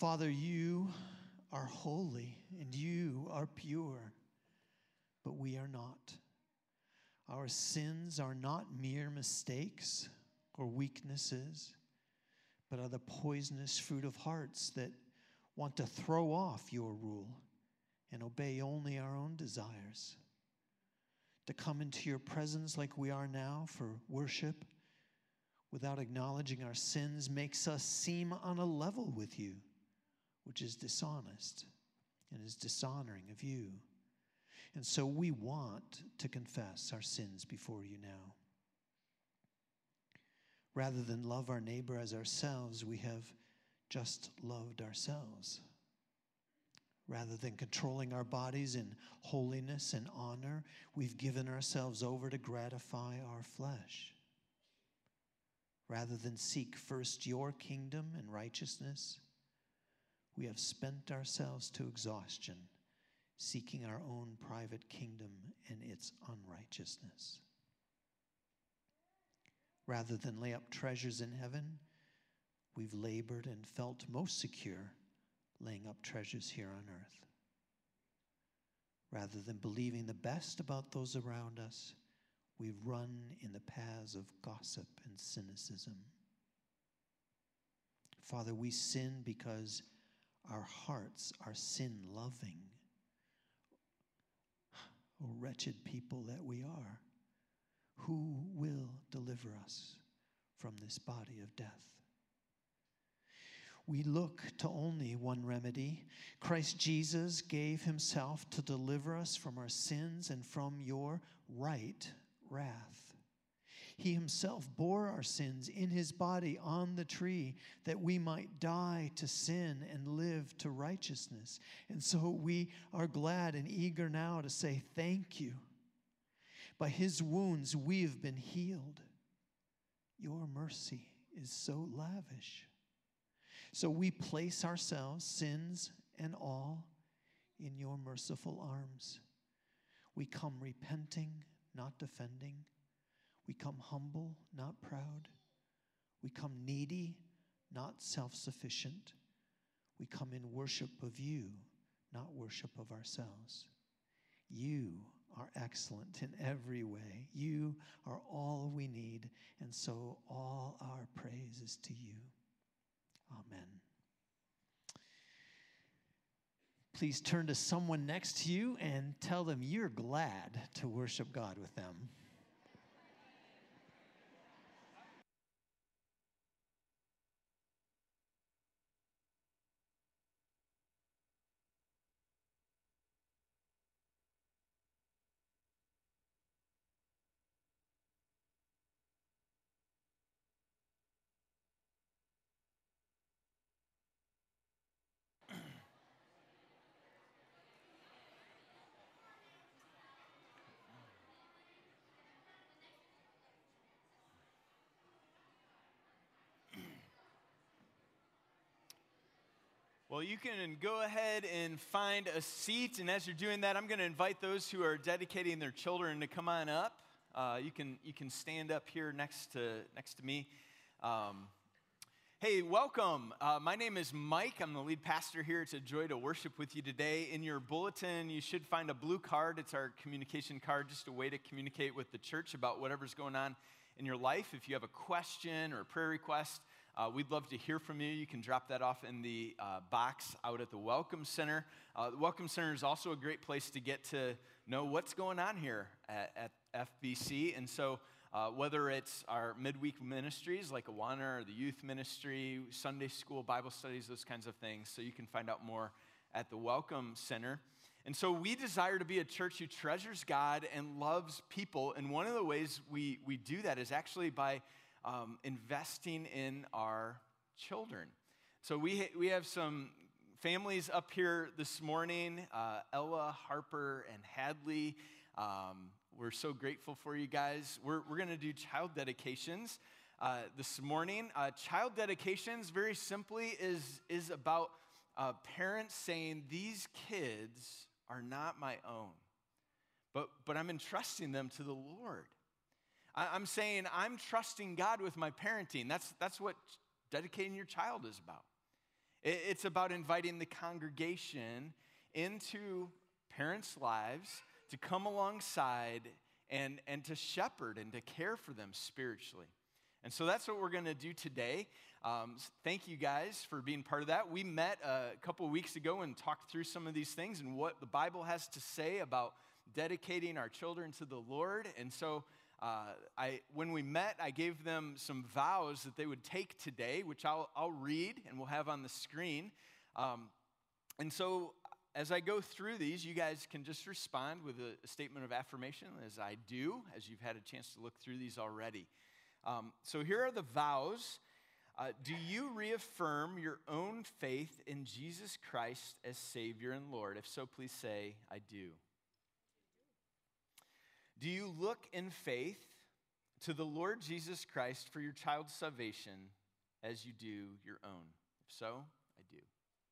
Father, you are holy and you are pure, but we are not. Our sins are not mere mistakes or weaknesses, but are the poisonous fruit of hearts that want to throw off your rule and obey only our own desires. To come into your presence like we are now for worship without acknowledging our sins makes us seem on a level with you, which is dishonest and is dishonoring of you. And so we want to confess our sins before you now. Rather than love our neighbor as ourselves, we have just loved ourselves. Rather than controlling our bodies in holiness and honor, we've given ourselves over to gratify our flesh. Rather than seek first your kingdom and righteousness, we have spent ourselves to exhaustion, seeking our own private kingdom and its unrighteousness. Rather than lay up treasures in heaven, we've labored and felt most secure laying up treasures here on earth. Rather than believing the best about those around us, we've run in the paths of gossip and cynicism. Father, we sin because our hearts are sin-loving. Oh, wretched people that we are, who will deliver us from this body of death? We look to only one remedy. Christ Jesus gave himself to deliver us from our sins and from your right wrath. He himself bore our sins in his body on the tree that we might die to sin and live to righteousness. And so we are glad and eager now to say thank you. By his wounds we've been healed. Your mercy is so lavish. So we place ourselves, sins and all, in your merciful arms. We come repenting, not defending. We come humble, not proud. We come needy, not self-sufficient. We come in worship of you, not worship of ourselves. You are excellent in every way. You are all we need, and so all our praise is to you. Amen. Please turn to someone next to you and tell them you're glad to worship God with them. Well, you can go ahead and find a seat, and as you're doing that, I'm going to invite those who are dedicating their children to come on up. You can stand up here next to me. Hey, welcome. My name is Mike. I'm the lead pastor here. It's a joy to worship with you today. In your bulletin, you should find a blue card. It's our communication card, just a way to communicate with the church about whatever's going on in your life. If you have a question or a prayer request, we'd love to hear from you. You can drop that off in the box out at the Welcome Center. The Welcome Center is also a great place to get to know what's going on here at FBC. And so whether it's our midweek ministries like Awana or the youth ministry, Sunday school, Bible studies, those kinds of things, so you can find out more at the Welcome Center. And so we desire to be a church who treasures God and loves people. And one of the ways we do that is actually by investing in our children. So we have some families up here this morning, Ella, Harper, and Hadley. We're so grateful for you guys. We're going to do child dedications this morning. Child dedications, very simply, is about parents saying, these kids are not my own, but I'm entrusting them to the Lord. I'm saying I'm trusting God with my parenting. That's what dedicating your child is about. It's about inviting the congregation into parents' lives to come alongside and to shepherd and to care for them spiritually. And so that's what we're going to do today. Thank you guys for being part of that. We met a couple of weeks ago and talked through some of these things and what the Bible has to say about dedicating our children to the Lord. And so when we met, I gave them some vows that they would take today, which I'll read and we'll have on the screen. And so as I go through these, you guys can just respond with a statement of affirmation, as I do, as you've had a chance to look through these already. So here are the vows. Do you reaffirm your own faith in Jesus Christ as Savior and Lord? If so, please say, I do. Do you look in faith to the Lord Jesus Christ for your child's salvation as you do your own? If so, I do.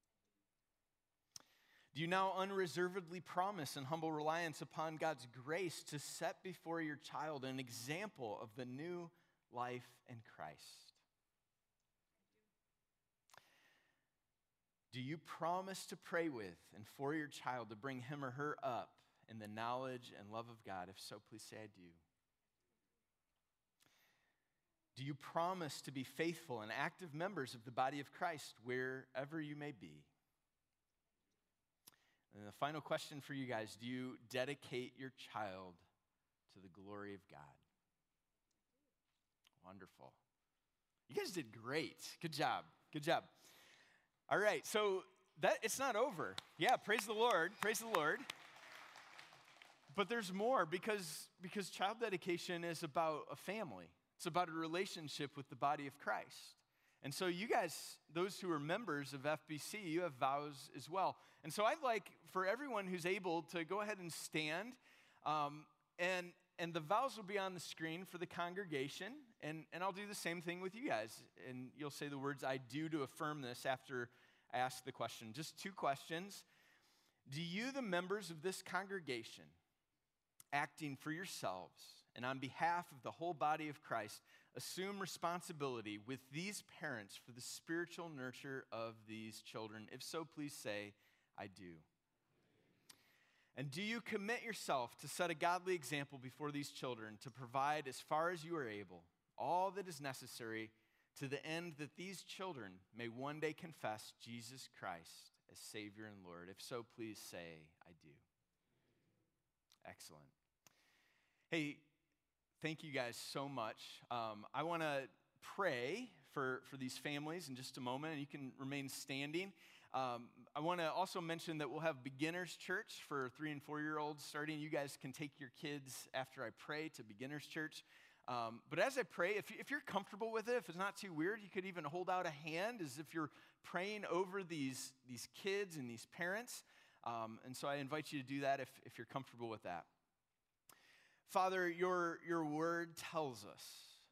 Do you now unreservedly promise and humble reliance upon God's grace to set before your child an example of the new life in Christ? Do you promise to pray with and for your child to bring him or her up in the knowledge and love of God? If so, please say I do. Do you promise to be faithful and active members of the body of Christ wherever you may be? And the final question for you guys, do you dedicate your child to the glory of God? Wonderful. You guys did great. Good job. Good job. All right, so it's not over. Yeah, praise the Lord. Praise the Lord. But there's more because child dedication is about a family. It's about a relationship with the body of Christ. And so you guys, those who are members of FBC, you have vows as well. And so I'd like for everyone who's able to go ahead and stand. And the vows will be on the screen for the congregation. And I'll do the same thing with you guys. And you'll say the words, I do, to affirm this after I ask the question. Just 2 questions. Do you, the members of this congregation, acting for yourselves and on behalf of the whole body of Christ, assume responsibility with these parents for the spiritual nurture of these children? If so, please say, I do. And do you commit yourself to set a godly example before these children to provide, as far as you are able, all that is necessary to the end that these children may one day confess Jesus Christ as Savior and Lord? If so, please say, I do. Excellent. Hey, thank you guys so much. I want to pray for these families in just a moment, and you can remain standing. I want to also mention that we'll have beginners church for 3- and 4-year-olds starting. You guys can take your kids after I pray to beginners church. But as I pray, if you're comfortable with it, if it's not too weird, you could even hold out a hand as if you're praying over these kids and these parents. And so I invite you to do that if you're comfortable with that. Father, your word tells us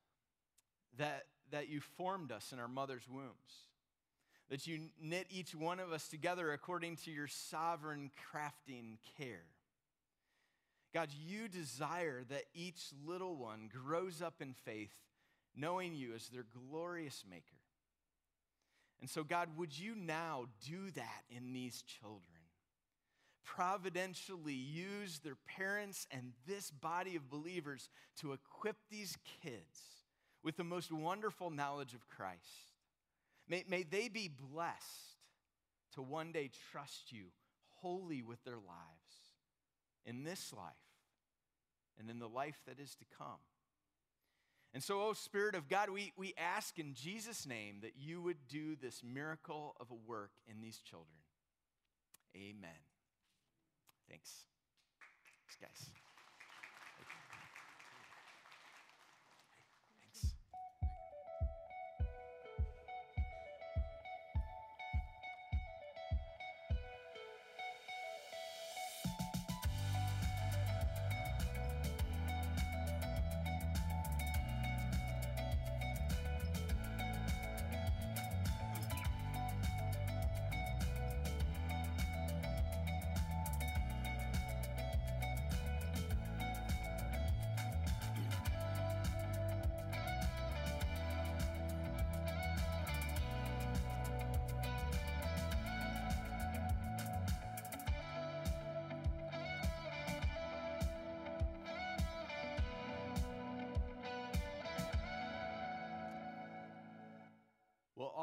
that you formed us in our mother's wombs, that you knit each one of us together according to your sovereign crafting care. God, you desire that each little one grows up in faith, knowing you as their glorious maker. And so, God, would you now do that in these children? Providentially use their parents and this body of believers to equip these kids with the most wonderful knowledge of Christ. May they be blessed to one day trust you wholly with their lives in this life and in the life that is to come. And so, oh Spirit of God, we ask in Jesus' name that you would do this miracle of a work in these children. Amen. Thanks. Thanks, guys. Thanks.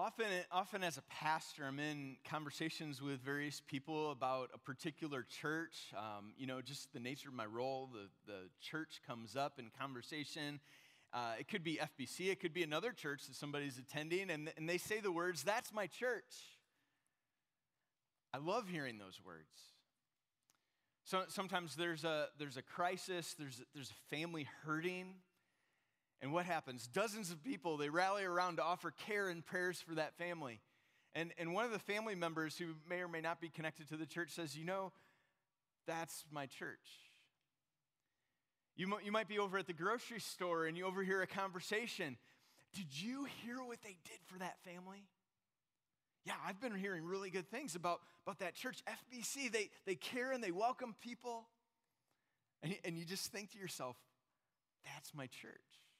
Often as a pastor, I'm in conversations with various people about a particular church. Just the nature of my role, the church comes up in conversation. It could be FBC, it could be another church that somebody's attending, and they say the words, "That's my church." I love hearing those words. So sometimes there's a crisis, there's a family hurting. And what happens? Dozens of people, they rally around to offer care and prayers for that family. And one of the family members who may or may not be connected to the church says, that's my church. You might be over at the grocery store and you overhear a conversation. Did you hear what they did for that family? Yeah, I've been hearing really good things about that church, FBC. They care and they welcome people. And you just think to yourself, that's my church.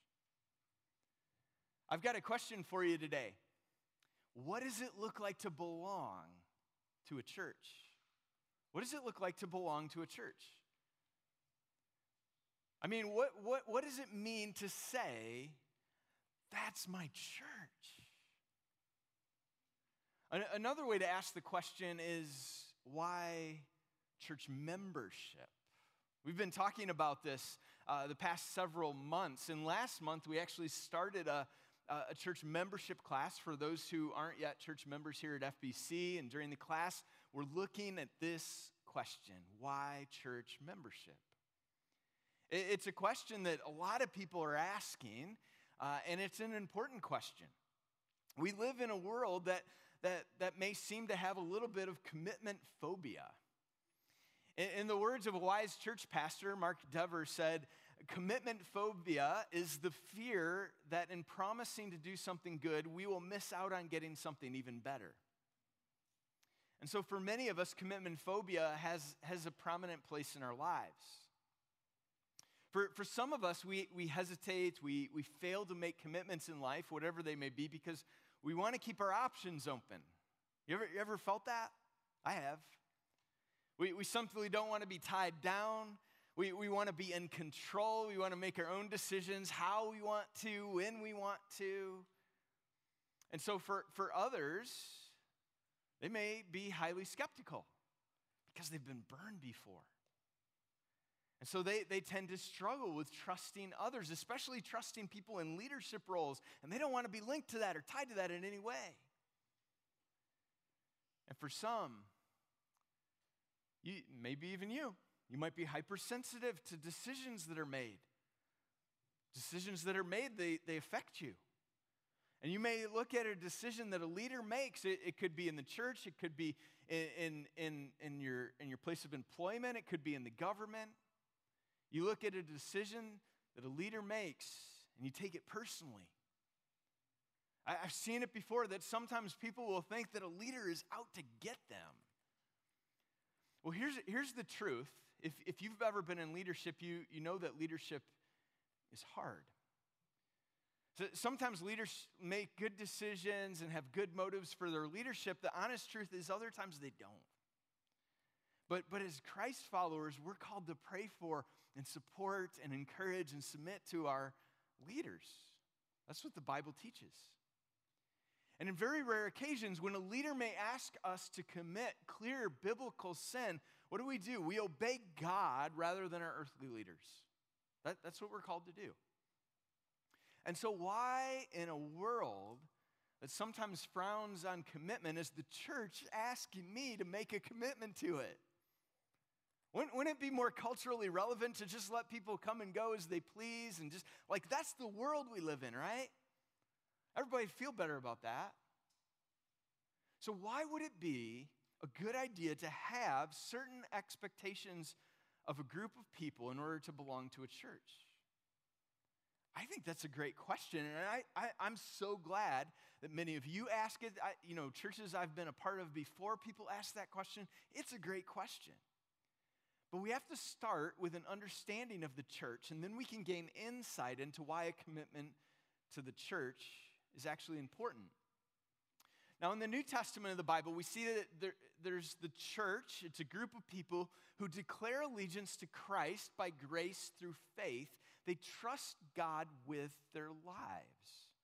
I've got a question for you today. What does it look like to belong to a church? What does it look like to belong to a church? I mean, what does it mean to say, that's my church? Another way to ask the question is, why church membership? We've been talking about this the past several months, and last month we actually started a church membership class for those who aren't yet church members here at FBC, and during the class, we're looking at this question, why church membership? It's a question that a lot of people are asking, and it's an important question. We live in a world that may seem to have a little bit of commitment phobia. In the words of a wise church pastor, Mark Dever said, commitment phobia is the fear that in promising to do something good, we will miss out on getting something even better. And so for many of us, commitment phobia has a prominent place in our lives. For some of us, we hesitate, we fail to make commitments in life, whatever they may be, because we want to keep our options open. You ever felt that? I have. We simply don't want to be tied down. We want to be in control. We want to make our own decisions, how we want to, when we want to. And so for others, they may be highly skeptical because they've been burned before. And so they tend to struggle with trusting others, especially trusting people in leadership roles, and they don't want to be linked to that or tied to that in any way. And for some, maybe even you might be hypersensitive to decisions that are made. Decisions that are made, they affect you. And you may look at a decision that a leader makes. It could be in the church, it could be in your place of employment, it could be in the government. You look at a decision that a leader makes, and you take it personally. I've seen it before that sometimes people will think that a leader is out to get them. Well, here's the truth. If you've ever been in leadership, you know that leadership is hard. So sometimes leaders make good decisions and have good motives for their leadership. The honest truth is other times they don't. But as Christ followers, we're called to pray for and support and encourage and submit to our leaders. That's what the Bible teaches. And in very rare occasions, when a leader may ask us to commit clear biblical sin, what do? We obey God rather than our earthly leaders. That's what we're called to do. And so why in a world that sometimes frowns on commitment is the church asking me to make a commitment to it? Wouldn't it be more culturally relevant to just let people come and go as they please and just, that's the world we live in, right? Everybody feel better about that. So why would it be a good idea to have certain expectations of a group of people in order to belong to a church? I think that's a great question, and I'm so glad that many of you ask it. Churches I've been a part of before, people ask that question. It's a great question. But we have to start with an understanding of the church, and then we can gain insight into why a commitment to the church is actually important. Now, in the New Testament of the Bible, we see that there's the church. It's a group of people who declare allegiance to Christ by grace through faith. They trust God with their lives.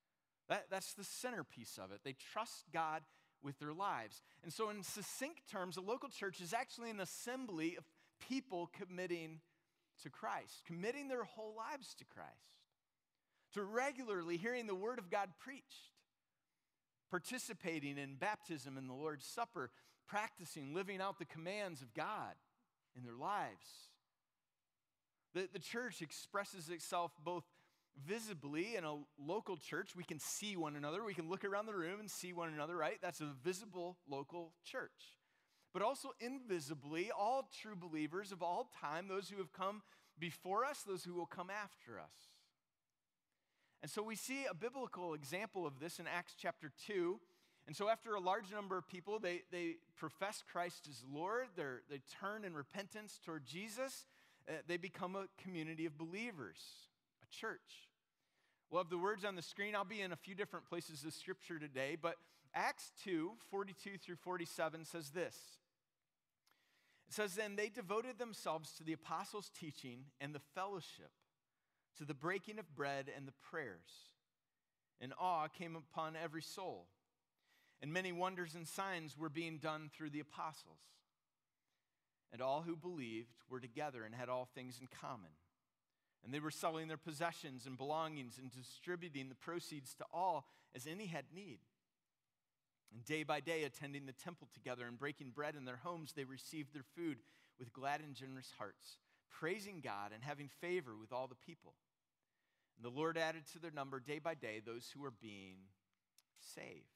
That's the centerpiece of it. They trust God with their lives. And so in succinct terms, a local church is actually an assembly of people committing to Christ, committing their whole lives to Christ, to regularly hearing the Word of God preached, participating in baptism and the Lord's Supper, practicing, living out the commands of God in their lives. The church expresses itself both visibly in a local church. We can see one another. We can look around the room and see one another, right? That's a visible local church. But also invisibly, all true believers of all time, those who have come before us, those who will come after us. And so we see a biblical example of this in Acts chapter 2. And so after a large number of people, they profess Christ as Lord, they turn in repentance toward Jesus, they become a community of believers, a church. We'll have the words on the screen. I'll be in a few different places of Scripture today, but Acts 2, 42 through 47 says this. It says, "Then they devoted themselves to the apostles' teaching and the fellowship, to the breaking of bread and the prayers. And awe came upon every soul. And many wonders and signs were being done through the apostles. And all who believed were together and had all things in common. And they were selling their possessions and belongings and distributing the proceeds to all as any had need. And day by day, attending the temple together and breaking bread in their homes, they received their food with glad and generous hearts, praising God and having favor with all the people. And the Lord added to their number day by day those who were being saved."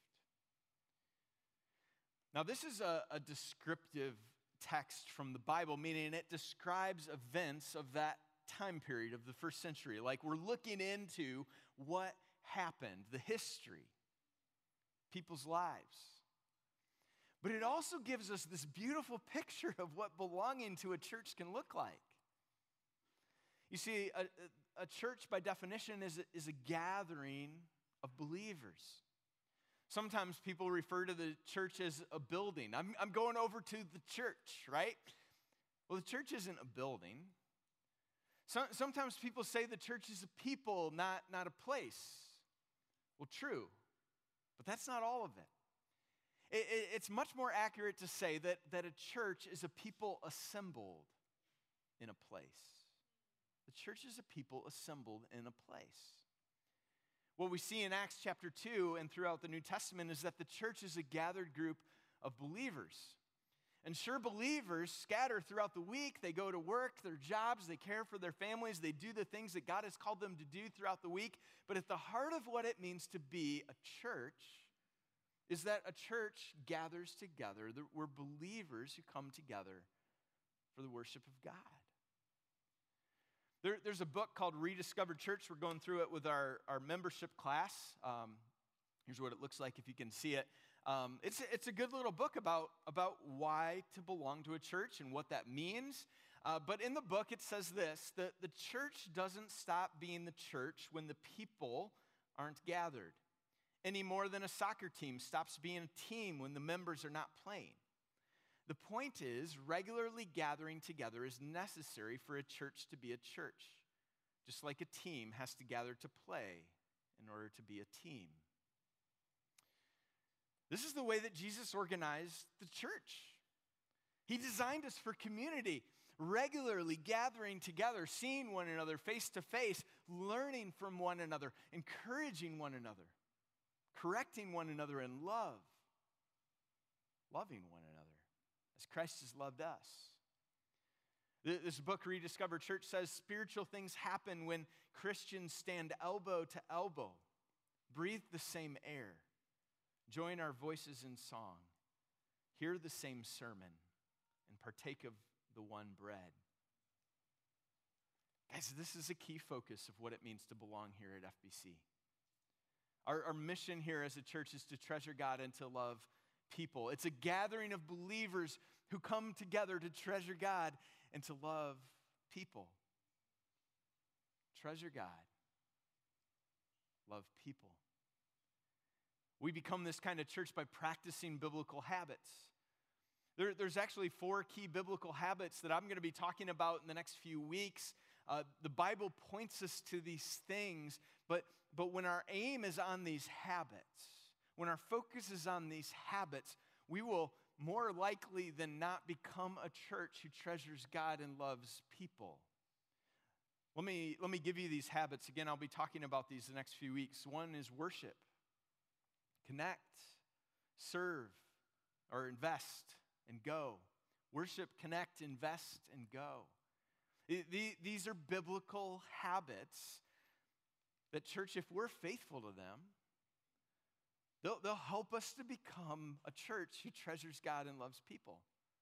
Now, this is a descriptive text from the Bible, meaning it describes events of that time period of the first century. Like we're looking into what happened, the history, people's lives. But it also gives us this beautiful picture of what belonging to a church can look like. You see, a church by definition is a gathering of believers. Sometimes people refer to the church as a building. I'm going over to the church, right? Well, the church isn't a building. Sometimes people say the church is a people, not a place. Well, true, but that's not all of it. It's much more accurate to say that a church is a people assembled in a place. The church is a people assembled in a place. What we see in Acts chapter 2 and throughout the New Testament is that the church is a gathered group of believers. And sure, believers scatter throughout the week. They go to work, their jobs, they care for their families, they do the things that God has called them to do throughout the week. But at the heart of what it means to be a church is that a church gathers together. We're believers who come together for the worship of God. There's a book called Rediscovered Church. We're going through it with our membership class. Here's what it looks like if you can see it. It's a good little book about why to belong to a church and what that means. But in the book, it says this, that the church doesn't stop being the church when the people aren't gathered, any more than a soccer team stops being a team when the members are not playing. The point is, regularly gathering together is necessary for a church to be a church, just like a team has to gather to play in order to be a team. This is the way that Jesus organized the church. He designed us for community, regularly gathering together, seeing one another face to face, learning from one another, encouraging one another, correcting one another in love, loving one another as Christ has loved us. This book, Rediscovered Church, says spiritual things happen when Christians stand elbow to elbow, breathe the same air, join our voices in song, hear the same sermon, and partake of the one bread. Guys, this is a key focus of what it means to belong here at FBC. Our mission here as a church is to treasure God and to love people. It's a gathering of believers who come together to treasure God and to love people. Treasure God. Love people. We become this kind of church by practicing biblical habits. There's actually 4 key biblical habits that I'm going to be talking about in the next few weeks. The Bible points us to these things, but but when our aim is on these habits, when our focus is on these habits, we will more likely than not become a church who treasures God and loves people. Let me give you these habits. Again, I'll be talking about these the next few weeks. One is worship, connect, serve, or invest and go. Worship, connect, invest, and go. These are biblical habits that, church, if we're faithful to them, they'll help us to become a church who treasures God and loves people.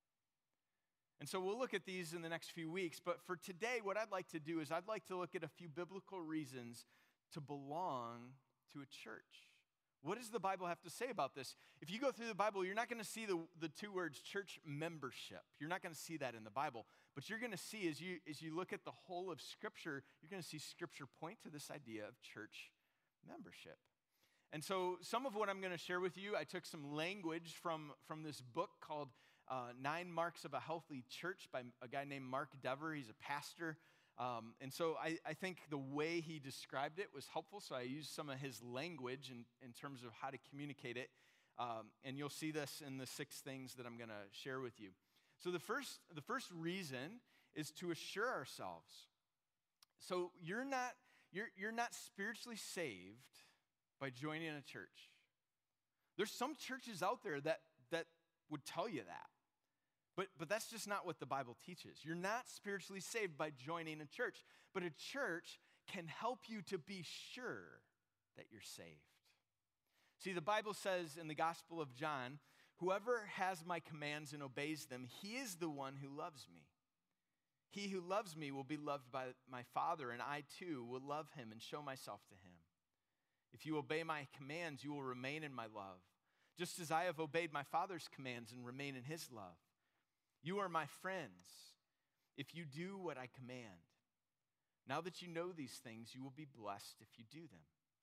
And so we'll look at these in the next few weeks. But for today, what I'd like to do is I'd like to look at a few biblical reasons to belong to a church. What does the Bible have to say about this? If you go through the Bible, you're not going to see the two words church membership. You're not going to see that in the Bible. But you're going to see, as you look at the whole of Scripture, you're going to see Scripture point to this idea of church membership. And so some of what I'm going to share with you, I took some language from this book called 9 Marks of a Healthy Church by a guy named Mark Dever. He's a pastor. And so I think the way he described it was helpful, so I used some of his language in terms of how to communicate it. And you'll see this in the 6 things that I'm going to share with you. So the first reason is to assure ourselves. So you're not spiritually saved by joining a church. There's some churches out there that would tell you that. But that's just not what the Bible teaches. You're not spiritually saved by joining a church, but a church can help you to be sure that you're saved. See, the Bible says in the Gospel of John, whoever has my commands and obeys them, he is the one who loves me. He who loves me will be loved by my Father, and I too will love him and show myself to him. If you obey my commands, you will remain in my love, just as I have obeyed my Father's commands and remain in his love. You are my friends if you do what I command. Now that you know these things, you will be blessed if you do them.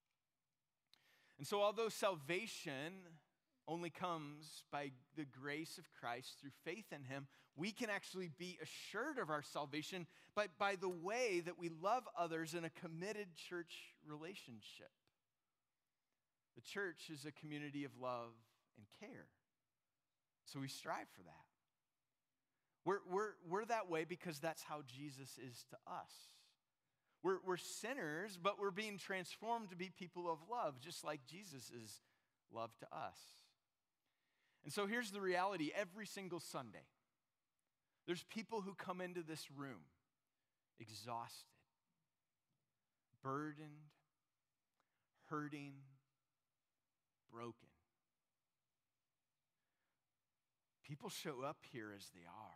And so although salvation only comes by the grace of Christ through faith in him, we can actually be assured of our salvation by the way that we love others in a committed church relationship. The church is a community of love and care. So we strive for that. We're that way because that's how Jesus is to us. We're sinners, but we're being transformed to be people of love, just like Jesus is love to us. And so here's the reality. Every single Sunday, there's people who come into this room exhausted, burdened, hurting, broken. People show up here as they are.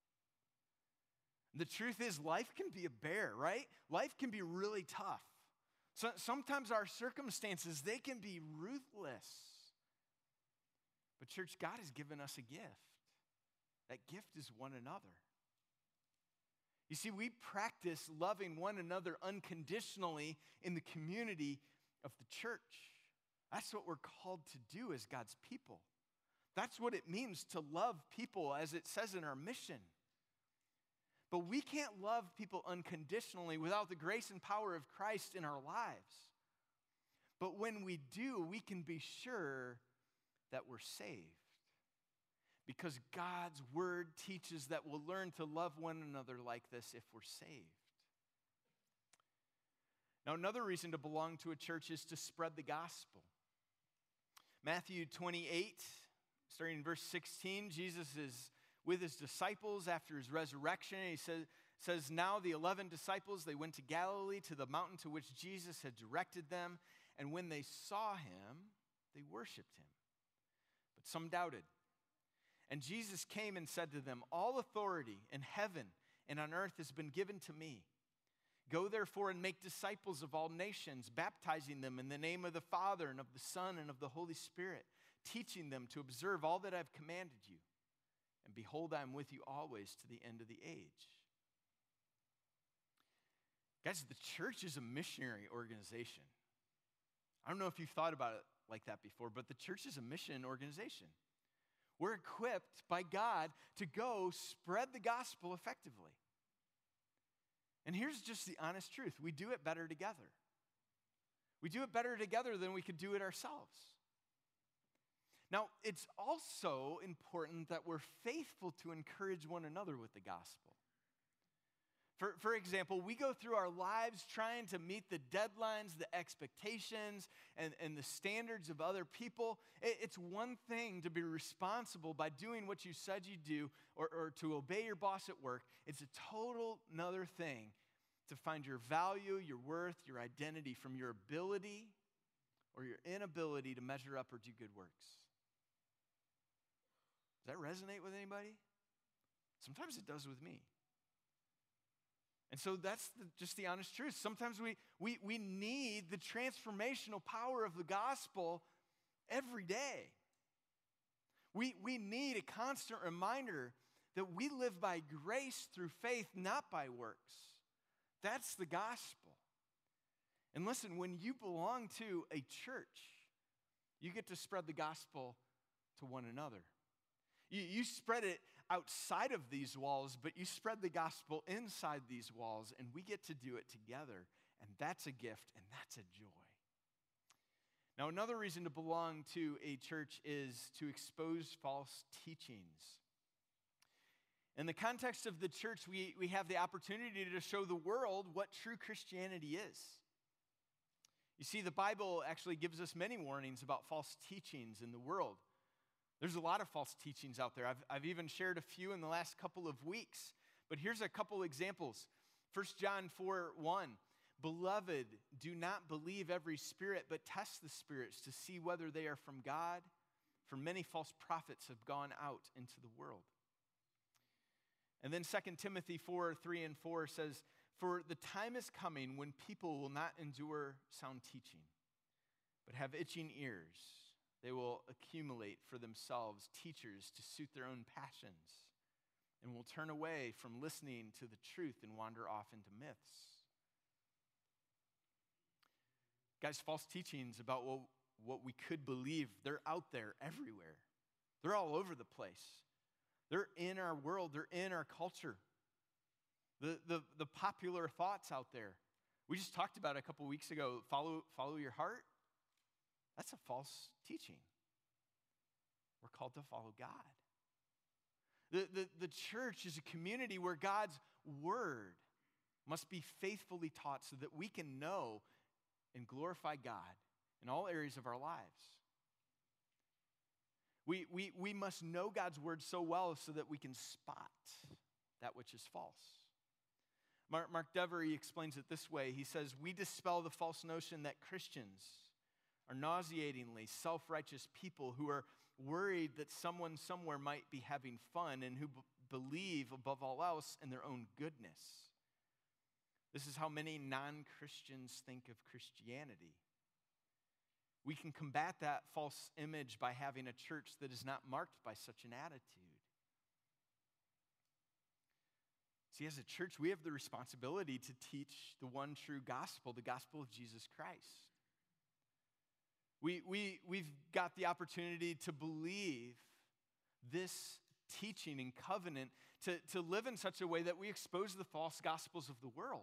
The truth is, life can be a bear, right? Life can be really tough. So sometimes our circumstances, they can be ruthless. But church, God has given us a gift. That gift is one another. You see, we practice loving one another unconditionally in the community of the church. That's what we're called to do as God's people. That's what it means to love people, as it says in our mission. But we can't love people unconditionally without the grace and power of Christ in our lives. But when we do, we can be sure that we're saved. Because God's word teaches that we'll learn to love one another like this if we're saved. Now, another reason to belong to a church is to spread the gospel. Matthew 28, starting in verse 16, Jesus is with his disciples after his resurrection. He says, now the 11 disciples, they went to Galilee, to the mountain to which Jesus had directed them. And when they saw him, they worshiped him. But some doubted. And Jesus came and said to them, all authority in heaven and on earth has been given to me. Go therefore and make disciples of all nations, baptizing them in the name of the Father and of the Son and of the Holy Spirit, teaching them to observe all that I've commanded you. And behold, I am with you always to the end of the age. Guys, the church is a missionary organization. I don't know if you've thought about it like that before, but the church is a mission organization. We're equipped by God to go spread the gospel effectively. And here's just the honest truth. We do it better together. We do it better together than we could do it ourselves. Now, it's also important that we're faithful to encourage one another with the gospel. For example, we go through our lives trying to meet the deadlines, the expectations, and the standards of other people. It's one thing to be responsible by doing what you said you do or to obey your boss at work. It's a total another thing to find your value, your worth, your identity from your ability or your inability to measure up or do good works. Does that resonate with anybody? Sometimes it does with me. And so that's just the honest truth. Sometimes we need the transformational power of the gospel every day. We need a constant reminder that we live by grace through faith, not by works. That's the gospel. And listen, when you belong to a church, you get to spread the gospel to one another. You spread it outside of these walls, but you spread the gospel inside these walls, and we get to do it together. And that's a gift, and that's a joy. Now, another reason to belong to a church is to expose false teachings. In the context of the church, we have the opportunity to show the world what true Christianity is. You see, the Bible actually gives us many warnings about false teachings in the world. There's a lot of false teachings out there. I've even shared a few in the last couple of weeks. But here's a couple examples. 1 John 4:1, Beloved, do not believe every spirit, but test the spirits to see whether they are from God. For many false prophets have gone out into the world. And then 2 Timothy 4:3-4 says, For the time is coming when people will not endure sound teaching, but have itching ears. They will accumulate for themselves teachers to suit their own passions and will turn away from listening to the truth and wander off into myths. Guys, false teachings about what we could believe, they're out there everywhere. They're all over the place. They're in our world. They're in our culture. The popular thoughts out there. We just talked about it a couple weeks ago. Follow your heart. That's a false teaching. We're called to follow God. The church is a community where God's word must be faithfully taught so that we can know and glorify God in all areas of our lives. We must know God's word so well so that we can spot that which is false. Mark Dever, he explains it this way. He says, we dispel the false notion that Christians are nauseatingly self-righteous people who are worried that someone somewhere might be having fun and who believe above all else in their own goodness. This is how many non-Christians think of Christianity. We can combat that false image by having a church that is not marked by such an attitude. See, as a church, we have the responsibility to teach the one true gospel, the gospel of Jesus Christ. We've got the opportunity to believe this teaching and covenant, to live in such a way that we expose the false gospels of the world.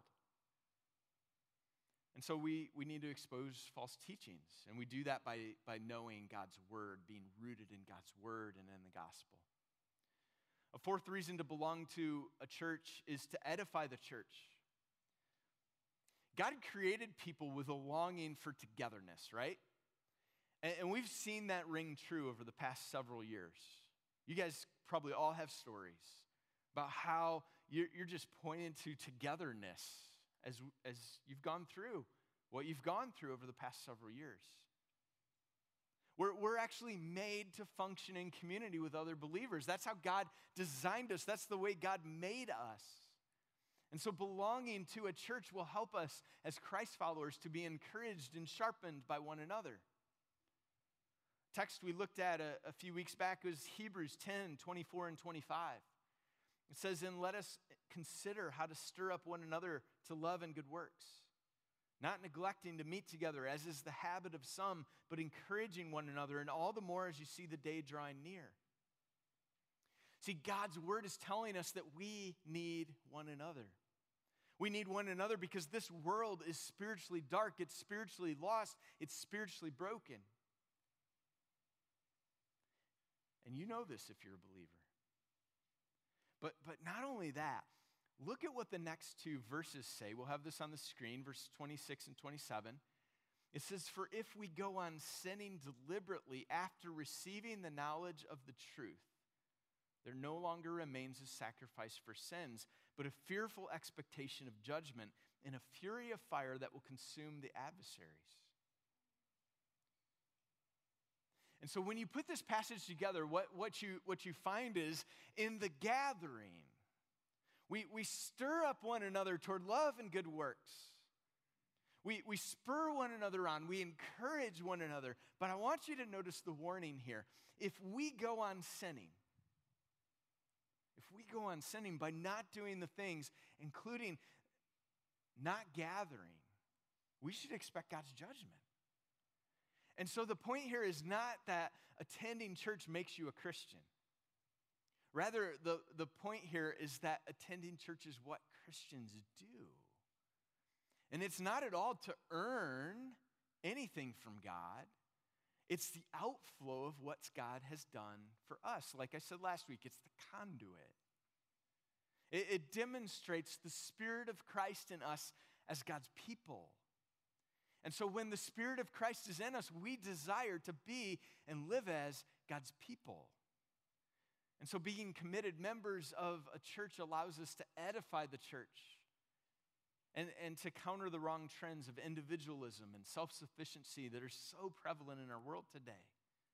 And so we need to expose false teachings. And we do that by knowing God's word, being rooted in God's word and in the gospel. A fourth reason to belong to a church is to edify the church. God created people with a longing for togetherness, right? And we've seen that ring true over the past several years. You guys probably all have stories about how you're just pointing to togetherness as you've gone through what you've gone through over the past several years. We're actually made to function in community with other believers. That's how God designed us. That's the way God made us. And so belonging to a church will help us as Christ followers to be encouraged and sharpened by one another. Text we looked at a few weeks back was Hebrews 10:24-25. It says, and let us consider how to stir up one another to love and good works, not neglecting to meet together, as is the habit of some, but encouraging one another, and all the more as you see the day drawing near. See, God's word is telling us that we need one another. We need one another because this world is spiritually dark, it's spiritually lost, it's spiritually broken. And you know this if you're a believer. But not only that, look at what the next two verses say. We'll have this on the screen, verses 26 and 27. It says, "For if we go on sinning deliberately after receiving the knowledge of the truth, there no longer remains a sacrifice for sins, but a fearful expectation of judgment and a fury of fire that will consume the adversaries." And so when you put this passage together, what you find is, in the gathering, we stir up one another toward love and good works. We spur one another on. We encourage one another. But I want you to notice the warning here. If we go on sinning by not doing the things, including not gathering, we should expect God's judgment. And so the point here is not that attending church makes you a Christian. Rather, the point here is that attending church is what Christians do. And it's not at all to earn anything from God. It's the outflow of what God has done for us. Like I said last week, it's the conduit. It demonstrates the Spirit of Christ in us as God's people. And so when the Spirit of Christ is in us, we desire to be and live as God's people. And so being committed members of a church allows us to edify the church and to counter the wrong trends of individualism and self-sufficiency that are so prevalent in our world today.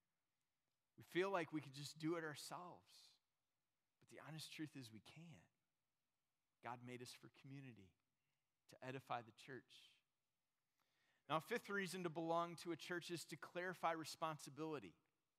We feel like we could just do it ourselves. But the honest truth is we can't. God made us for community, to edify the church. Now, a fifth reason to belong to a church is to clarify responsibility.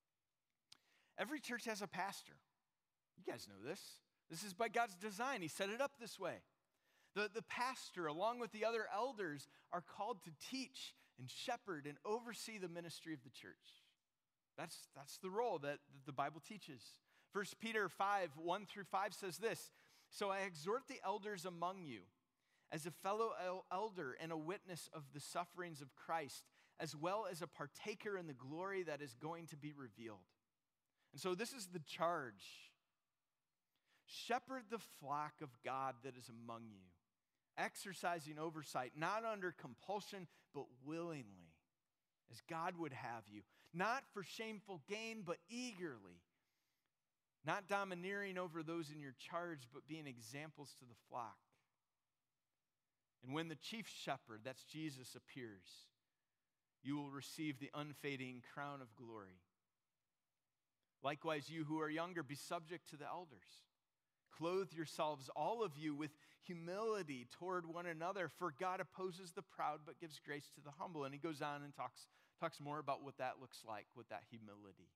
Every church has a pastor. You guys know this. This is by God's design. He set it up this way. The pastor, along with the other elders, are called to teach and shepherd and oversee the ministry of the church. That's the role that the Bible teaches. 1 Peter 5, 1 through 5 says this, "So I exhort the elders among you, as a fellow elder and a witness of the sufferings of Christ, as well as a partaker in the glory that is going to be revealed." And so this is the charge. "Shepherd the flock of God that is among you, exercising oversight, not under compulsion, but willingly, as God would have you, not for shameful gain, but eagerly, not domineering over those in your charge, but being examples to the flock. And when the chief shepherd, that's Jesus, appears, you will receive the unfading crown of glory. Likewise, you who are younger, be subject to the elders. Clothe yourselves, all of you, with humility toward one another, for God opposes the proud but gives grace to the humble." And he goes on and talks more about what that looks like, with that humility.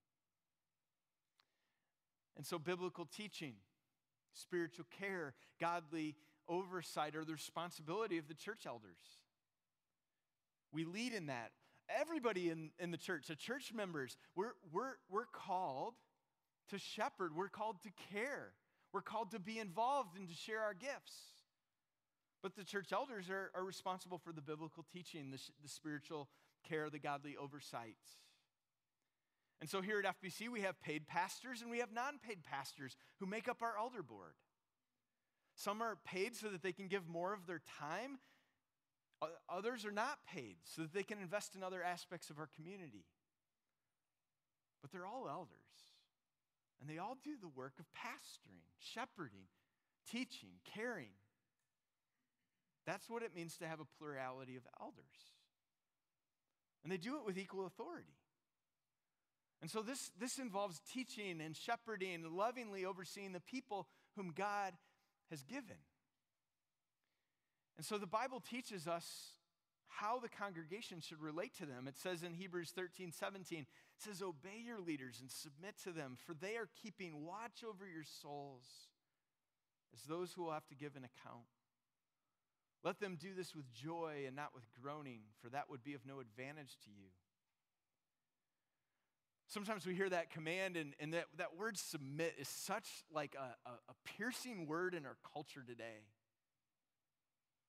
And so biblical teaching, spiritual care, godly oversight are the responsibility of the church elders. We lead in that. Everybody in the church, the church members, we're called to shepherd. We're called to care. We're called to be involved and to share our gifts. But the church elders are responsible for the biblical teaching, the spiritual care, the godly oversight. And so here at FBC, we have paid pastors and we have non-paid pastors who make up our elder board. Some are paid so that they can give more of their time. Others are not paid so that they can invest in other aspects of our community. But they're all elders. And they all do the work of pastoring, shepherding, teaching, caring. That's what it means to have a plurality of elders. And they do it with equal authority. And so this involves teaching and shepherding and lovingly overseeing the people whom God has given. And so the Bible teaches us how the congregation should relate to them. It says in Hebrews 13:17, it says, "Obey your leaders and submit to them, for they are keeping watch over your souls as those who will have to give an account. Let them do this with joy and not with groaning, for that would be of no advantage to you." Sometimes we hear that command, and that word submit is such like a piercing word in our culture today.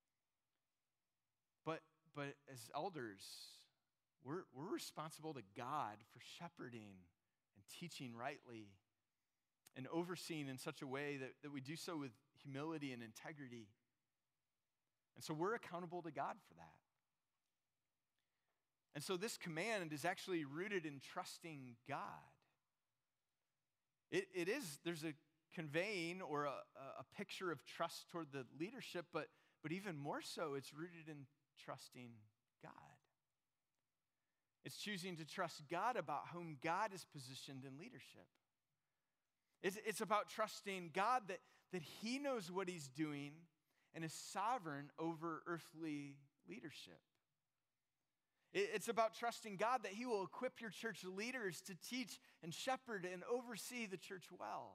but as elders, we're responsible to God for shepherding and teaching rightly and overseeing in such a way that we do so with humility and integrity. And so we're accountable to God for that. And so this command is actually rooted in trusting God. There's a conveying or a picture of trust toward the leadership, but even more so, it's rooted in trusting God. It's choosing to trust God about whom God is positioned in leadership. It's about trusting God that He knows what He's doing and is sovereign over earthly leadership. It's about trusting God that He will equip your church leaders to teach and shepherd and oversee the church well.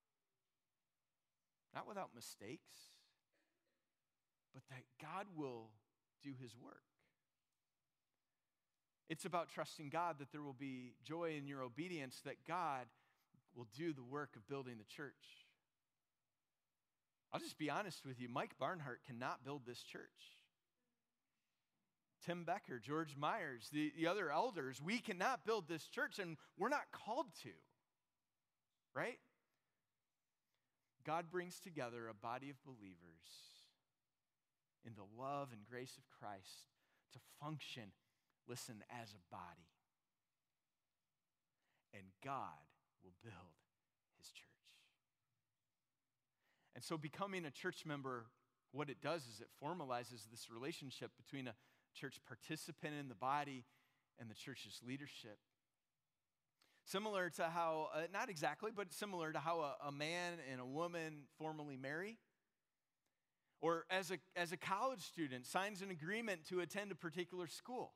Not without mistakes, but that God will do His work. It's about trusting God that there will be joy in your obedience, that God will do the work of building the church. I'll just be honest with you, Mike Barnhart cannot build this church. Tim Becker, George Myers, the other elders, we cannot build this church, and we're not called to, right? God brings together a body of believers in the love and grace of Christ to function, listen, as a body. And God will build His church. And so becoming a church member, what it does is it formalizes this relationship between a church participant in the body and the church's leadership. Similar to how, not exactly, but similar to how a man and a woman formally marry. Or as a college student signs an agreement to attend a particular school.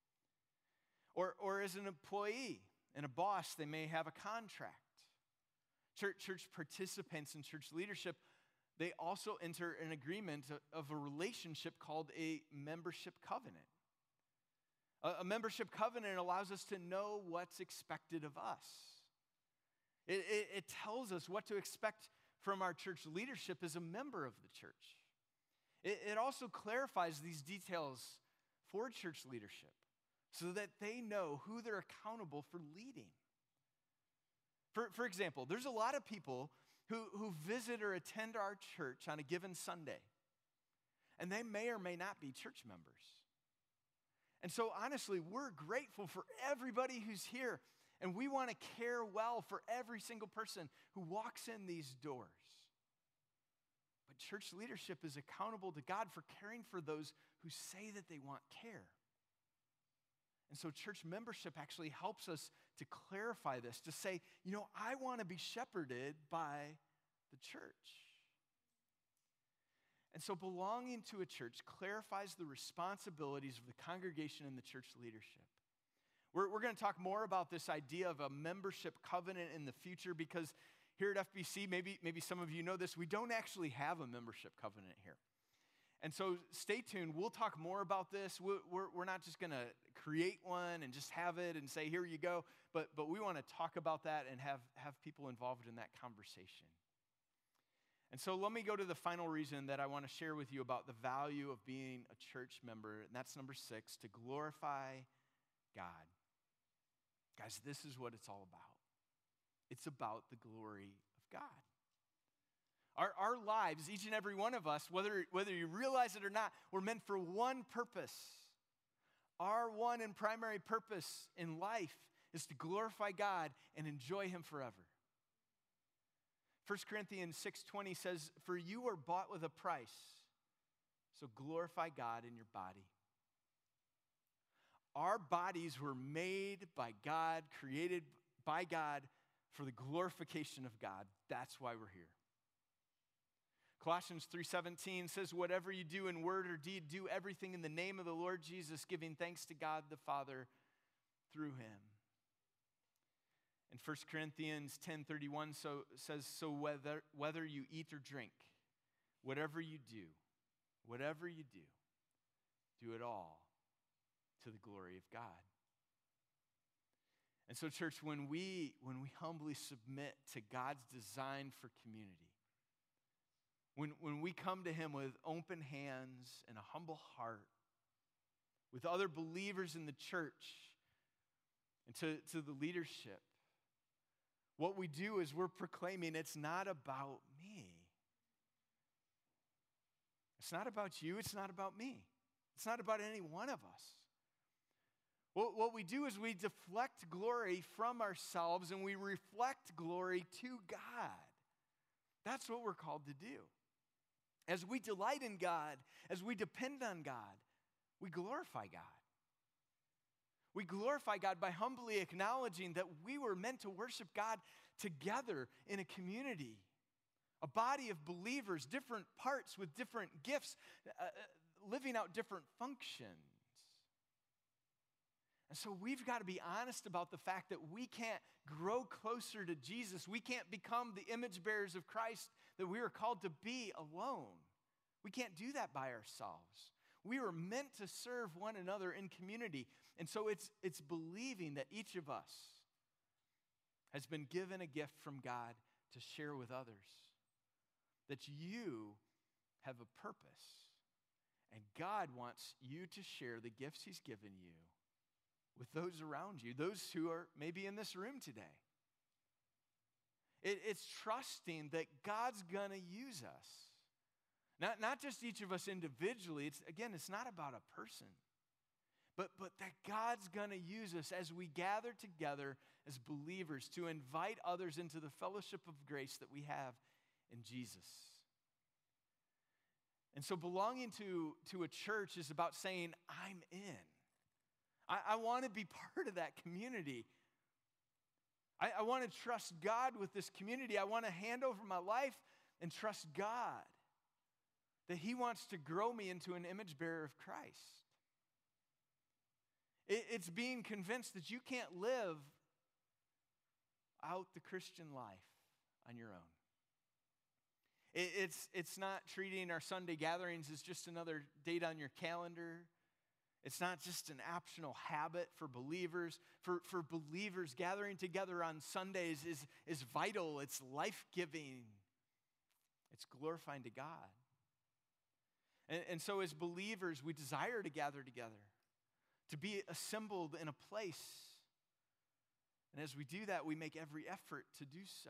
Or as an employee and a boss, they may have a contract. Church participants in church leadership, they also enter an agreement of a relationship called a membership covenant. A membership covenant allows us to know what's expected of us. It tells us what to expect from our church leadership as a member of the church. It also clarifies these details for church leadership so that they know who they're accountable for leading. For example, there's a lot of people who visit or attend our church on a given Sunday, and they may or may not be church members. And so honestly, we're grateful for everybody who's here, and we want to care well for every single person who walks in these doors. But church leadership is accountable to God for caring for those who say that they want care. And so church membership actually helps us to clarify this, to say, I want to be shepherded by the church. And so belonging to a church clarifies the responsibilities of the congregation and the church leadership. We're going to talk more about this idea of a membership covenant in the future because here at FBC, maybe some of you know this, we don't actually have a membership covenant here. And so stay tuned. We'll talk more about this. We're not just going to create one and just have it and say, here you go. But we want to talk about that and have people involved in that conversation. And so let me go to the final reason that I want to share with you about the value of being a church member. And that's number 6, to glorify God. Guys, this is what it's all about. It's about the glory of God. Our lives, each and every one of us, whether you realize it or not, we're meant for one purpose. Our one and primary purpose in life is to glorify God and enjoy Him forever. 1 Corinthians 6:20 says, "For you were bought with a price, so glorify God in your body." Our bodies were made by God, created by God for the glorification of God. That's why we're here. Colossians 3:17 says, "Whatever you do in word or deed, do everything in the name of the Lord Jesus, giving thanks to God the Father through Him." And 1 Corinthians 10:31 says, "So whether you eat or drink, whatever you do, do it all to the glory of God." And so, church, when we humbly submit to God's design for community, when we come to Him with open hands and a humble heart, with other believers in the church and to the leadership, what we do is we're proclaiming it's not about me. It's not about you. It's not about me. It's not about any one of us. What we do is we deflect glory from ourselves and we reflect glory to God. That's what we're called to do. As we delight in God, as we depend on God, we glorify God. We glorify God by humbly acknowledging that we were meant to worship God together in a community, a body of believers, different parts with different gifts, living out different functions. And so we've got to be honest about the fact that we can't grow closer to Jesus. We can't become the image bearers of Christ that we are called to be alone. We can't do that by ourselves. We were meant to serve one another in community. And so it's believing that each of us has been given a gift from God to share with others. That you have a purpose. And God wants you to share the gifts He's given you with those around you, those who are maybe in this room today. It's trusting that God's going to use us. Not just each of us individually. It's not about a person. But that God's going to use us as we gather together as believers to invite others into the fellowship of grace that we have in Jesus. And so belonging to a church is about saying, I'm in. I want to be part of that community. I want to trust God with this community. I want to hand over my life and trust God that He wants to grow me into an image bearer of Christ. It's being convinced that you can't live out the Christian life on your own. It's not treating our Sunday gatherings as just another date on your calendar. It's not just an optional habit for believers. For believers, gathering together on Sundays is vital. It's life-giving. It's glorifying to God. And so as believers, we desire to gather together, to be assembled in a place. And as we do that, we make every effort to do so.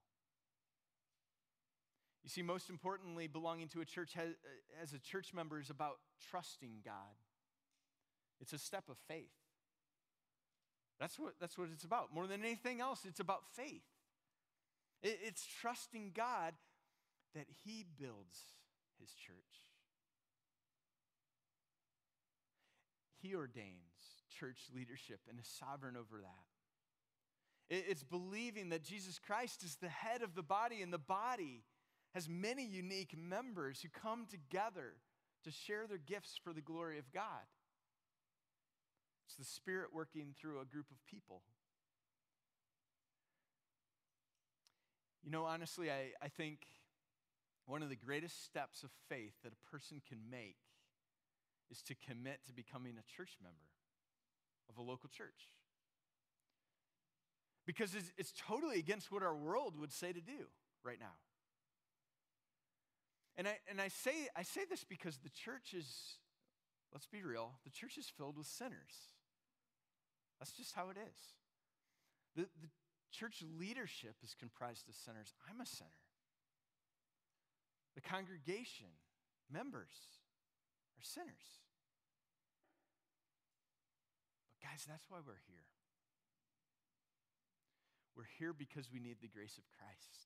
You see, most importantly, belonging to a church as a church member is about trusting God. It's a step of faith. That's what it's about. More than anything else, it's about faith. It's trusting God that He builds His church. He ordains church leadership and is sovereign over that. It's believing that Jesus Christ is the head of the body, and the body has many unique members who come together to share their gifts for the glory of God. It's the Spirit working through a group of people. You know, honestly, I think one of the greatest steps of faith that a person can make is to commit to becoming a church member of a local church. Because it's totally against what our world would say to do right now. And I say this because the church is, let's be real, the church is filled with sinners. That's just how it is. The church leadership is comprised of sinners. I'm a sinner. The congregation, members, are sinners. But guys, that's why we're here. We're here because we need the grace of Christ.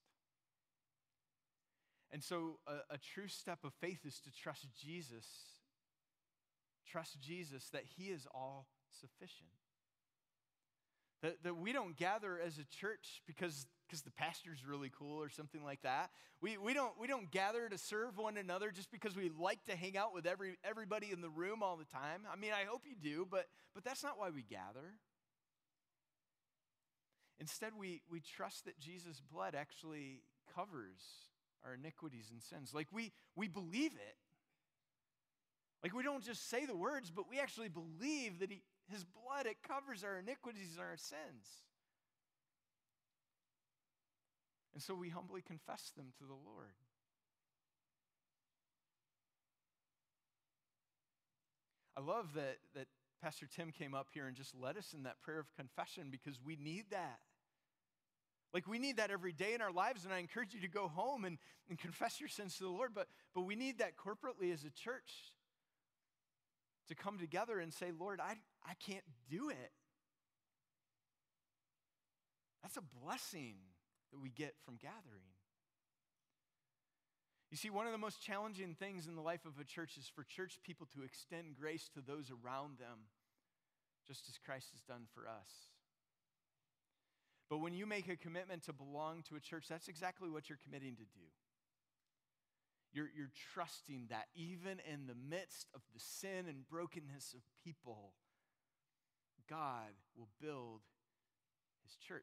And so a true step of faith is to trust Jesus. Trust Jesus that He is all sufficient. That we don't gather as a church because the pastor's really cool or something like that. We don't gather to serve one another just because we like to hang out with everybody in the room all the time. I mean, I hope you do, but that's not why we gather. Instead, we trust that Jesus' blood actually covers our iniquities and sins. Like we believe it. Like we don't just say the words, but we actually believe that His blood, it covers our iniquities and our sins. And so we humbly confess them to the Lord. I love that Pastor Tim came up here and just led us in that prayer of confession because we need that. Like we need that every day in our lives, and I encourage you to go home and confess your sins to the Lord, but we need that corporately as a church to come together and say, Lord, I can't do it. That's a blessing that we get from gathering. You see, one of the most challenging things in the life of a church is for church people to extend grace to those around them, just as Christ has done for us. But when you make a commitment to belong to a church, that's exactly what you're committing to do. You're trusting that even in the midst of the sin and brokenness of people, God will build his church.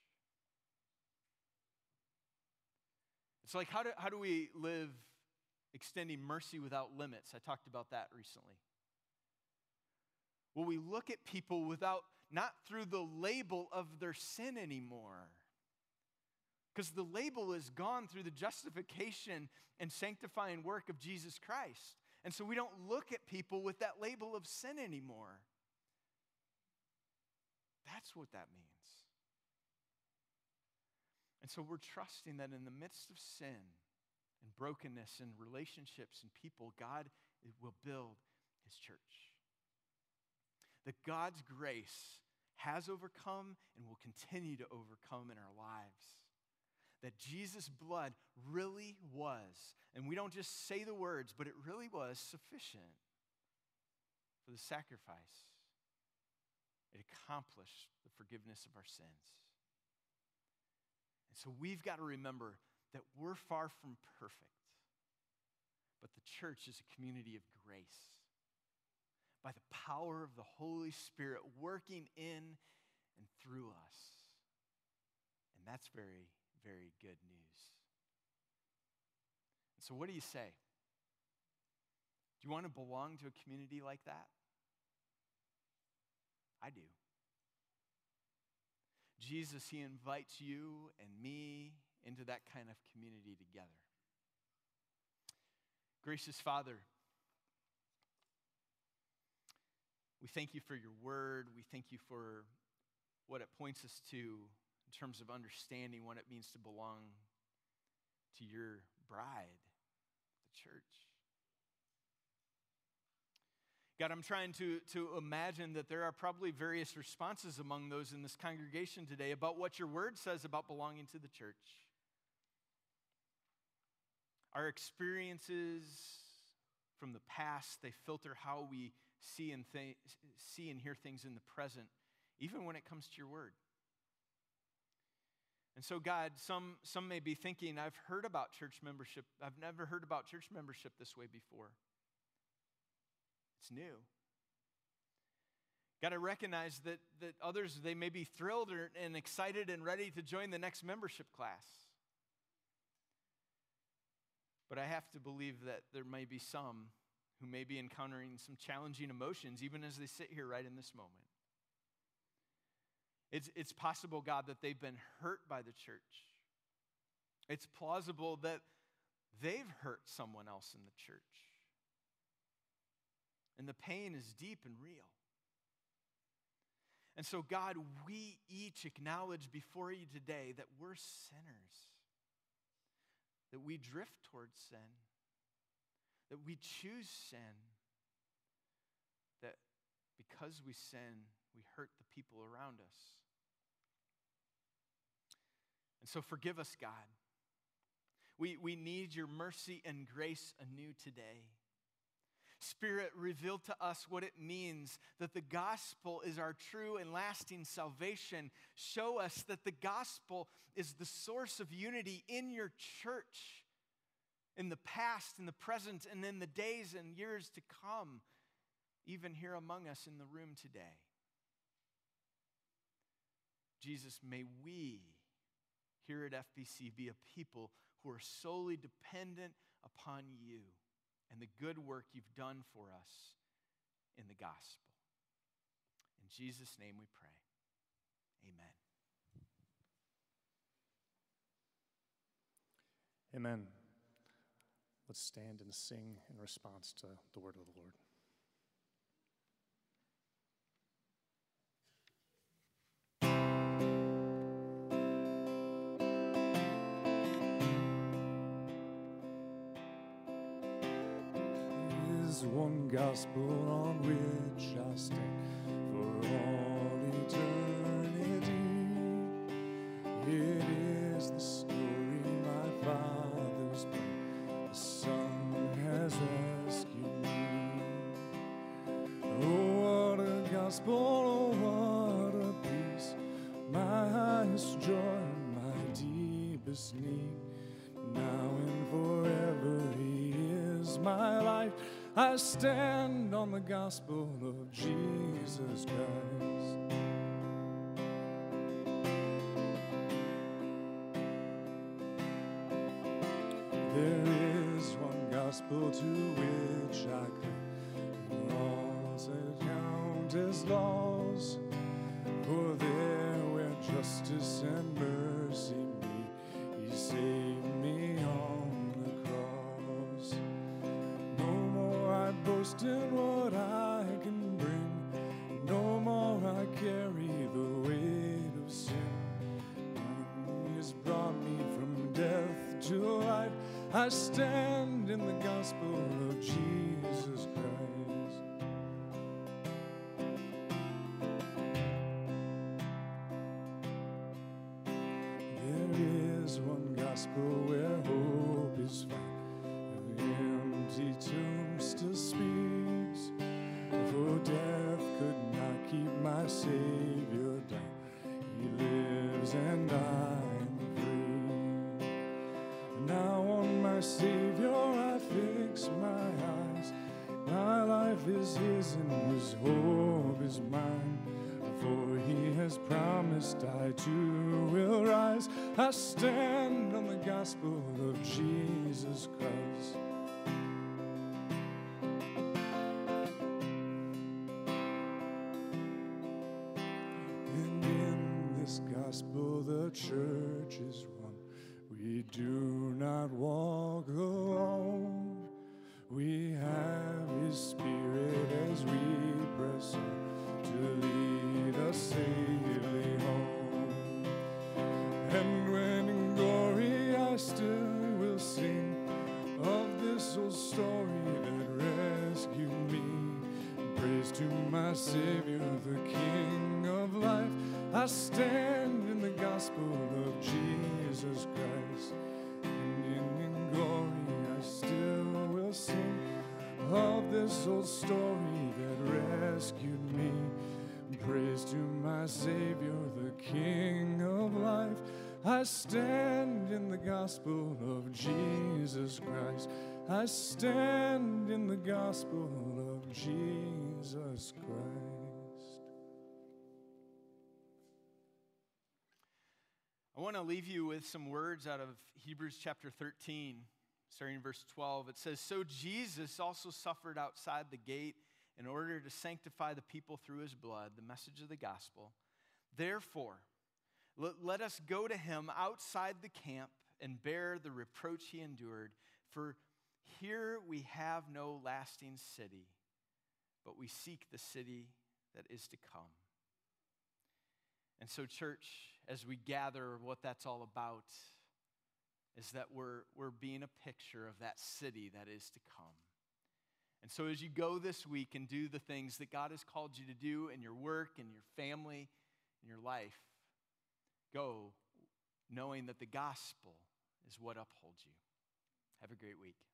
It's like, how do we live extending mercy without limits? I talked about that recently. Well, we look at people not through the label of their sin anymore. Because the label is gone through the justification and sanctifying work of Jesus Christ. And so we don't look at people with that label of sin anymore. That's what that means. And so we're trusting that in the midst of sin and brokenness and relationships and people, God will build his church. That God's grace has overcome and will continue to overcome in our lives. That Jesus' blood really was, and we don't just say the words, but it really was sufficient for the sacrifice. It accomplished the forgiveness of our sins. And so we've got to remember that we're far from perfect, but the church is a community of grace. By the power of the Holy Spirit working in and through us. And that's very, very good news. And so what do you say? Do you want to belong to a community like that? I do. Jesus, he invites you and me into that kind of community together. Gracious Father, we thank you for your word. We thank you for what it points us to in terms of understanding what it means to belong to your bride, the church. God, I'm trying to imagine that there are probably various responses among those in this congregation today about what your word says about belonging to the church. Our experiences from the past, they filter how we see and hear things in the present, even when it comes to your word. And so, God, some may be thinking, I've heard about church membership. I've never heard about church membership this way before. It's new. God, I recognize that others, they may be thrilled and excited and ready to join the next membership class. But I have to believe that there may be some who may be encountering some challenging emotions, even as they sit here right in this moment. It's possible, God, that they've been hurt by the church. It's plausible that they've hurt someone else in the church. And the pain is deep and real. And so, God, we each acknowledge before you today that we're sinners, that we drift towards sin, that we choose sin, that because we sin, we hurt the people around us. And so forgive us, God. We need your mercy and grace anew today. Spirit, reveal to us what it means that the gospel is our true and lasting salvation. Show us that the gospel is the source of unity in your church, in the past, in the present, and in the days and years to come, even here among us in the room today. Jesus, may we here at FBC be a people who are solely dependent upon you and the good work you've done for us in the gospel. In Jesus' name we pray. Amen. Amen. Let's stand and sing in response to the word of the Lord. is one gospel on which I stand for all eternity. It is the story my Father's plan, the Son has rescued me. Oh, what a gospel, oh, what a peace, my highest joy and my deepest need. Now and forever He is my life. I stand on the gospel of Jesus Christ. There is one gospel to which I cling. Laws that count as laws, for there where justice and mercy meet, He saved me on the cross. No more I boast in what I can bring, no more I carry the weight of sin. He has brought me from death to life. I stand in the gospel of Jesus Christ. There is one gospel where hope is found. The empty tomb still speaks, for death could not keep my Savior down. He lives and I am free. Now on my Savior I fix my eyes. My life is His and His hope is mine. For He has promised I too will rise. I stand on the gospel of Jesus Christ. And in this gospel the church is one. We do not walk alone. We have His Spirit as we press on to lead us safely home. And when in glory I still will sing of this old story that rescued me. Praise to my Savior, the King of life. I stand in the gospel of Jesus Christ. And in glory I still will sing of this old story that rescued me. Praise to my Savior, the King of life. I stand in the gospel of Jesus Christ. I stand in the gospel of Jesus Christ. I want to leave you with some words out of Hebrews chapter 13, starting in verse 12. It says, "So Jesus also suffered outside the gate in order to sanctify the people through His blood," the message of the gospel. "Therefore, let us go to Him outside the camp and bear the reproach He endured. For here we have no lasting city, but we seek the city that is to come." And so, church, as we gather, what that's all about is that we're being a picture of that city that is to come. And so as you go this week and do the things that God has called you to do in your work, in your family, in your life, go knowing that the gospel is what upholds you. Have a great week.